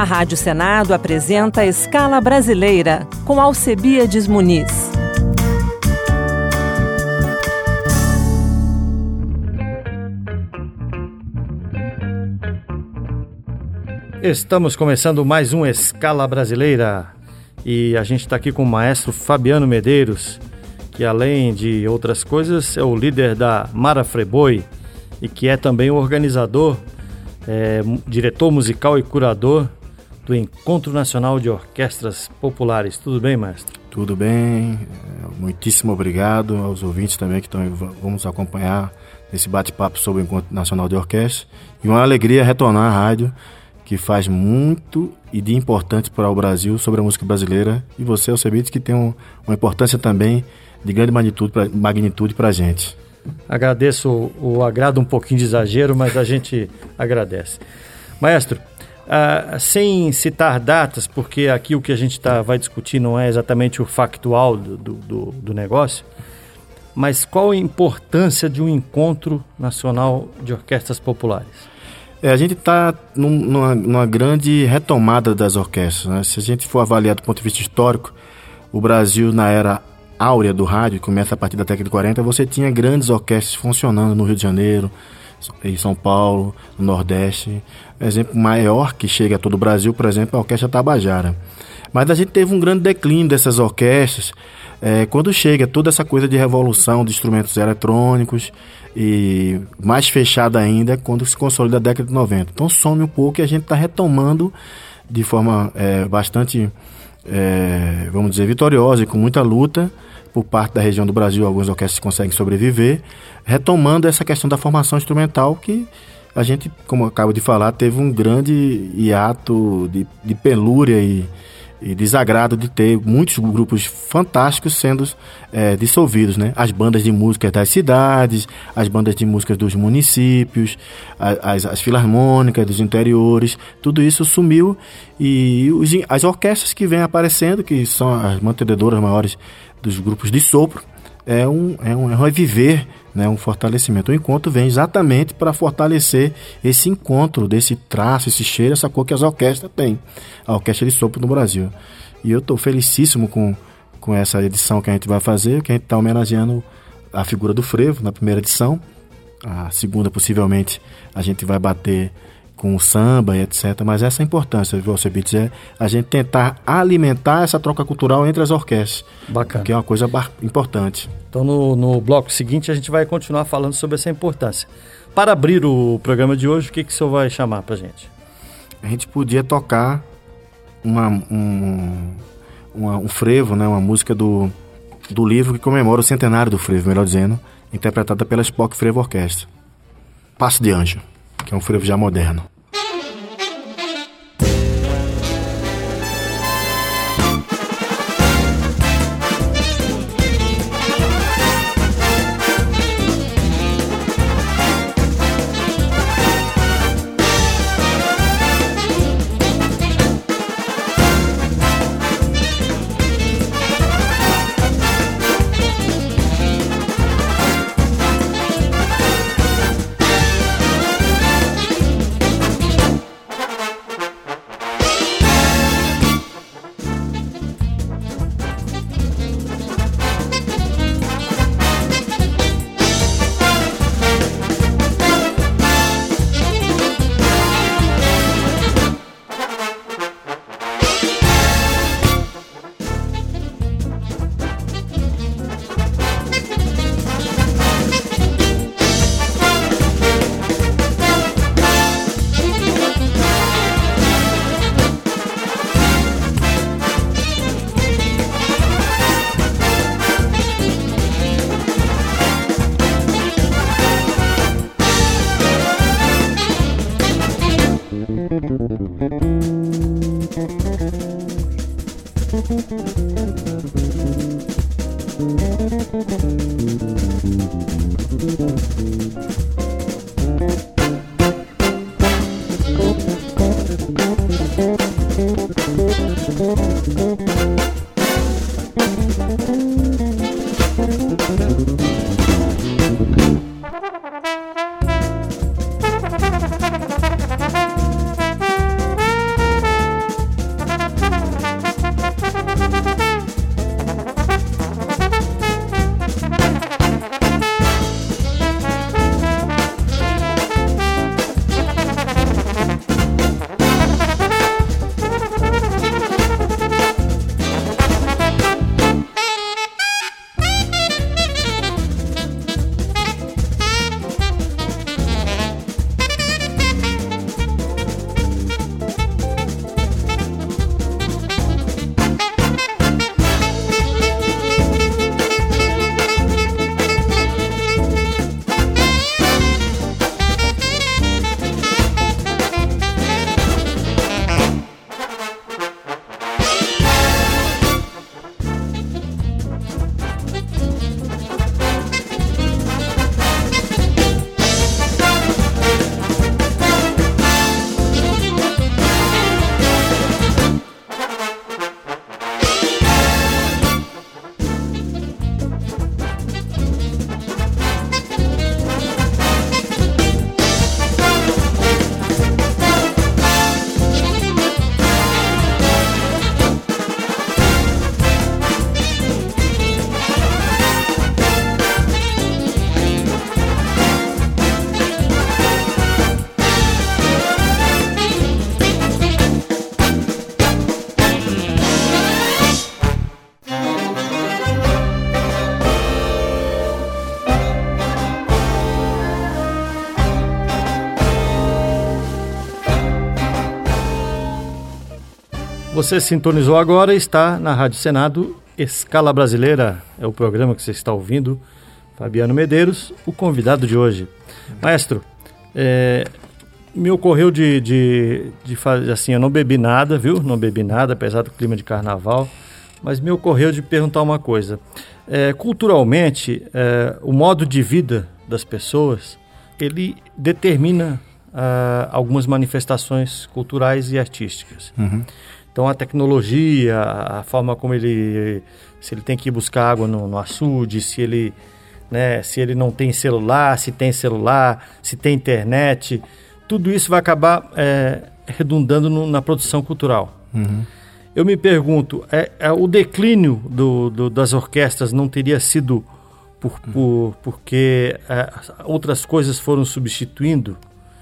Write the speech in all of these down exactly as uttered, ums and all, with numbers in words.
A Rádio Senado apresenta Escala Brasileira, com Alcebiades Muniz. Estamos começando mais um Escala Brasileira e a gente está aqui com o maestro Fabiano Medeiros, que além de outras coisas é o líder da Mara Friboi e que é também o organizador, é, diretor musical e curador do Encontro Nacional de Orquestras Populares. Tudo bem, maestro? Tudo bem, muitíssimo obrigado aos ouvintes também que estão, vamos acompanhar esse bate-papo sobre o Encontro Nacional de Orquestras. E uma alegria retornar à rádio, que faz muito e de importante para o Brasil sobre a música brasileira. E você, Alcebiades, que tem um, uma importância também de grande magnitude para magnitude para a gente. Agradeço o, o agrado, um pouquinho de exagero, mas a gente agradece. Maestro, ah, sem citar datas, porque aqui o que a gente tá, vai discutir não é exatamente o factual do, do, do negócio, mas qual a importância de um encontro nacional de orquestras populares? É, a gente está num, numa, numa grande retomada das orquestras, né? Se a gente for avaliar do ponto de vista histórico, o Brasil, na era áurea do rádio, que começa a partir da década de quarenta, você tinha grandes orquestras funcionando no Rio de Janeiro, em São Paulo, no Nordeste. Um exemplo maior que chega a todo o Brasil, por exemplo, é a Orquestra Tabajara. Mas a gente teve um grande declínio dessas orquestras é, quando chega toda essa coisa de revolução de instrumentos eletrônicos, e mais fechada ainda quando se consolida a década de noventa. Então some um pouco e a gente está retomando de forma é, bastante, é, vamos dizer, vitoriosa e com muita luta por parte da região do Brasil. Algumas orquestras conseguem sobreviver, retomando essa questão da formação instrumental que a gente, como eu acabo de falar, teve um grande hiato de, de penúria e e desagrado de ter muitos grupos fantásticos sendo é, dissolvidos, né? As bandas de música das cidades, as bandas de música dos municípios, as, as filarmônicas dos interiores, tudo isso sumiu e os, as orquestras que vêm aparecendo, que são as mantenedoras maiores dos grupos de sopro, é um, é um, é um reviver, né? Um fortalecimento. O encontro vem exatamente para fortalecer esse encontro, desse traço, esse cheiro, essa cor que as orquestras têm, a Orquestra de Sopro no Brasil. E eu estou felicíssimo com, com essa edição que a gente vai fazer, que a gente está homenageando a figura do frevo na primeira edição. A segunda, possivelmente, a gente vai bater com o samba e etcétera. Mas essa é a importância, viu, Alcebiades, é a gente tentar alimentar essa troca cultural entre as orquestras. Bacana. Que é uma coisa importante. Então, no, no bloco seguinte, a gente vai continuar falando sobre essa importância. Para abrir o programa de hoje, o que, que o senhor vai chamar para a gente? A gente podia tocar uma, um, uma, um frevo, né, uma música do, do livro que comemora o centenário do frevo, melhor dizendo, interpretada pela Spock Frevo Orquestra. Passo de Anjo, que é um frevo já moderno. Você sintonizou agora e está na Rádio Senado, Escala Brasileira. É o programa que você está ouvindo. Fabiano Medeiros, o convidado de hoje. Maestro, é, me ocorreu de, de, de fazer assim, eu não bebi nada, viu? Não bebi nada, apesar do clima de carnaval, mas me ocorreu de perguntar uma coisa. É, culturalmente, é, o modo de vida das pessoas, ele determina ah, algumas manifestações culturais e artísticas. Uhum. Então a tecnologia, a forma como ele, se ele tem que ir buscar água no, no açude, se ele, né, se ele não tem celular, se tem celular, se tem internet, tudo isso vai acabar é, redundando no, na produção cultural. Uhum. Eu me pergunto, é, é, o declínio do, do, das orquestras não teria sido por, por, porque é, outras coisas foram substituindo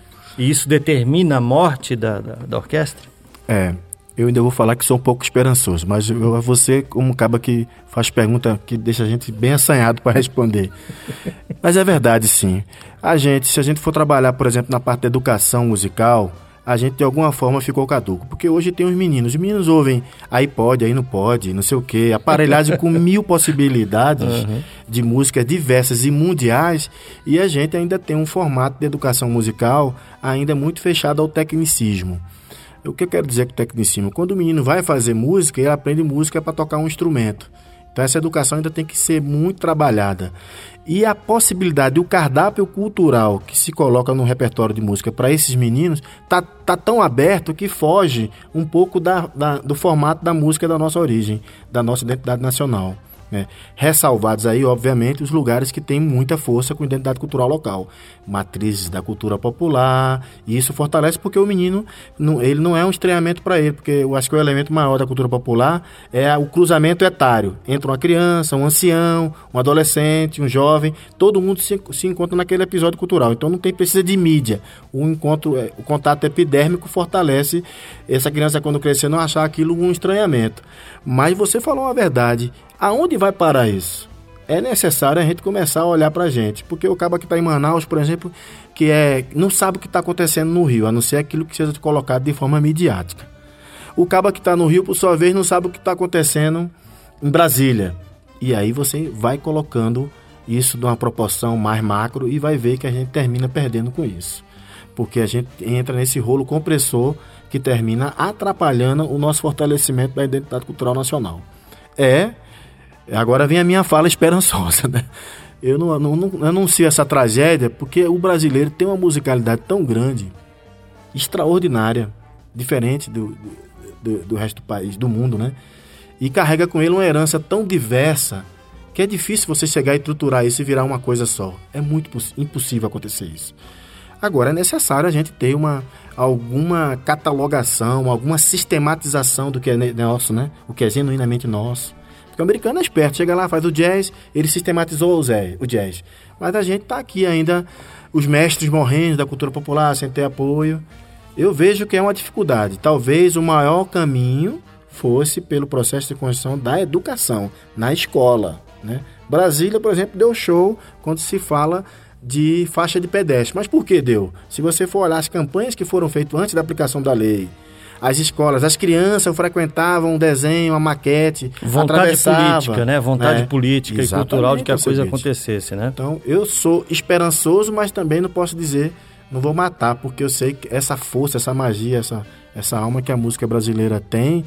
e isso determina a morte da, da, da orquestra? É, eu ainda vou falar que sou um pouco esperançoso, mas eu, você, como acaba que faz pergunta que deixa a gente bem assanhado para responder. Mas é verdade, sim. A gente, se a gente for trabalhar, por exemplo, na parte da educação musical, a gente de alguma forma ficou caduco. Porque hoje tem os meninos, os meninos ouvem aí pode, aí não pode, não sei o quê, aparelhagem com mil possibilidades uhum. de músicas diversas e mundiais, e a gente ainda tem um formato de educação musical ainda muito fechado ao tecnicismo. O que eu quero dizer com tecnicismo? Quando o menino vai fazer música, ele aprende música para tocar um instrumento. Então essa educação ainda tem que ser muito trabalhada. E a possibilidade, o cardápio cultural que se coloca no repertório de música para esses meninos tá, tá tão aberto que foge um pouco da, da, do formato da música da nossa origem, da nossa identidade nacional. Né? Ressalvados aí, obviamente, os lugares que têm muita força com identidade cultural local, matrizes da cultura popular, e isso fortalece porque o menino, não, ele não é um estranhamento para ele, porque eu acho que o elemento maior da cultura popular é o cruzamento etário, entre uma criança, um ancião, um adolescente, um jovem, todo mundo se, se encontra naquele episódio cultural, então não tem precisa de mídia, o, encontro, o contato epidérmico fortalece essa criança quando crescer não achar aquilo um estranhamento. Mas você falou uma verdade. Aonde vai parar isso? É necessário a gente começar a olhar para a gente, porque o cabo que está em Manaus, por exemplo, que é, não sabe o que está acontecendo no Rio, a não ser aquilo que seja colocado de forma midiática. O cabo que está no Rio, por sua vez, não sabe o que está acontecendo em Brasília. E aí você vai colocando isso numa proporção mais macro e vai ver que a gente termina perdendo com isso. Porque a gente entra nesse rolo compressor que termina atrapalhando o nosso fortalecimento da identidade cultural nacional. É... Agora vem a minha fala esperançosa, né? Eu não, não, não anuncio essa tragédia porque o brasileiro tem uma musicalidade tão grande, extraordinária, diferente do, do, do resto do país, do mundo, né? E carrega com ele uma herança tão diversa que é difícil você chegar e estruturar isso e virar uma coisa só. É muito impossível acontecer isso. Agora é necessário a gente ter uma, alguma catalogação, alguma sistematização do que é nosso, né? O que é genuinamente nosso. Porque o americano é esperto, chega lá, faz o jazz, ele sistematizou o, Zé, o jazz. Mas a gente está aqui ainda, os mestres morrendo da cultura popular, sem ter apoio. Eu vejo que é uma dificuldade. Talvez o maior caminho fosse pelo processo de construção da educação, na escola. Né? Brasília, por exemplo, deu show quando se fala de faixa de pedestre. Mas por que deu? Se você for olhar as campanhas que foram feitas antes da aplicação da lei, as escolas, as crianças frequentavam um desenho, uma maquete, vontade política, né? Vontade né? política e cultural de que a coisa acontecesse, né? Então, eu sou esperançoso, mas também não posso dizer, não vou matar, porque eu sei que essa força, essa magia, essa, essa alma que a música brasileira tem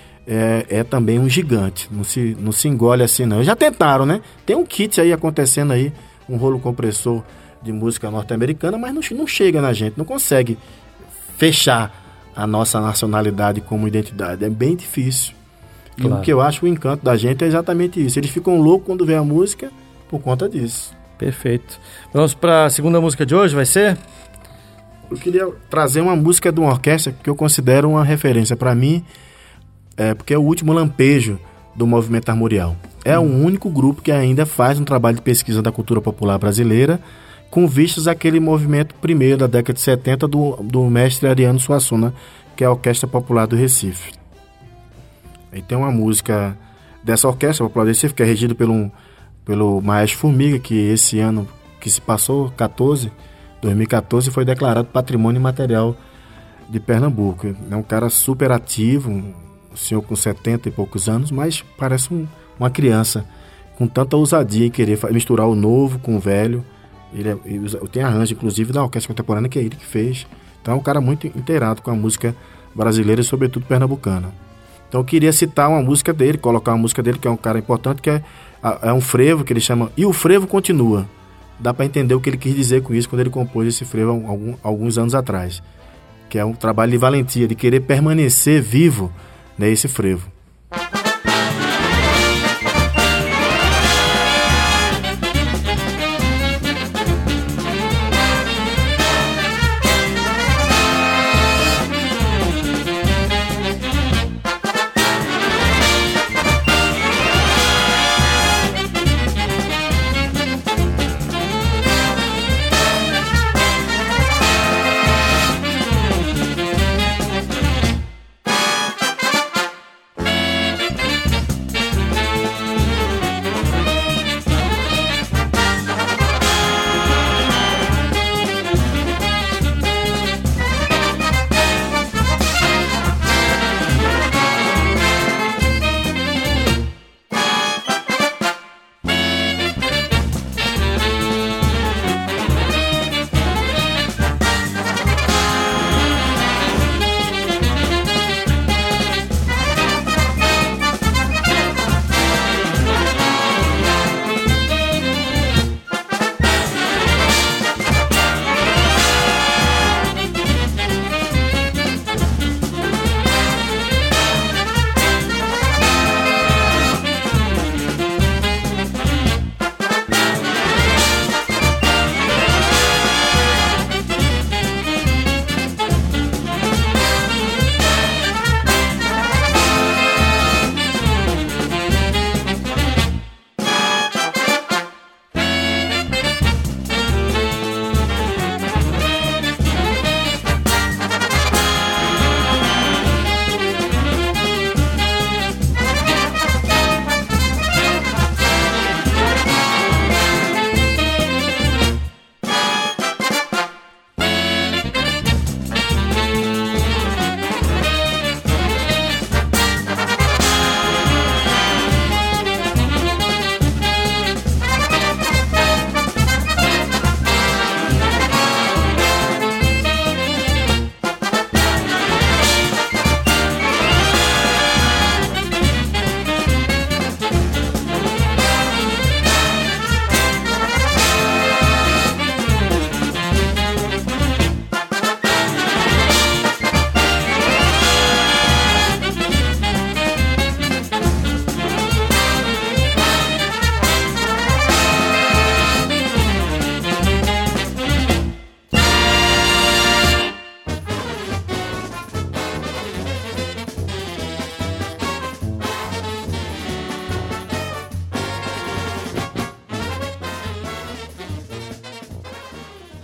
é, é também um gigante. Não se, não se engole assim, não. Já tentaram, né? Tem um kit aí acontecendo aí, um rolo compressor de música norte-americana, mas não, não chega na gente, não consegue fechar a nossa nacionalidade como identidade. É bem difícil. Claro. E o que eu acho o encanto da gente é exatamente isso. Eles ficam loucos quando vê a música por conta disso. Perfeito. Vamos para a segunda música de hoje, vai ser? Eu queria trazer uma música de uma orquestra que eu considero uma referência para mim, é, porque é o último lampejo do movimento armorial. É hum. o único grupo que ainda faz um trabalho de pesquisa da cultura popular brasileira com vistas àquele movimento primeiro da década de setenta do, do mestre Ariano Suassuna, que é a Orquestra Popular do Recife. Aí tem uma música dessa Orquestra Popular do Recife, que é regida pelo, pelo Maestro Formiga, que esse ano que se passou, dois mil e quatorze, foi declarado Patrimônio Imaterial de Pernambuco. É um cara super ativo, um senhor com setenta e poucos anos, mas parece um, uma criança, com tanta ousadia em querer misturar o novo com o velho. Ele, é, ele tem arranjo, inclusive, da orquestra contemporânea, que é ele que fez. Então é um cara muito inteirado com a música brasileira e, sobretudo, pernambucana. Então eu queria citar uma música dele, colocar uma música dele, que é um cara importante, que é, é um frevo, que ele chama E o Frevo Continua. Dá para entender o que ele quis dizer com isso quando ele compôs esse frevo algum, alguns anos atrás. Que é um trabalho de valentia, de querer permanecer vivo, né, esse frevo.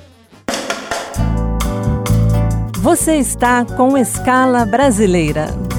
Você está com Escala Brasileira,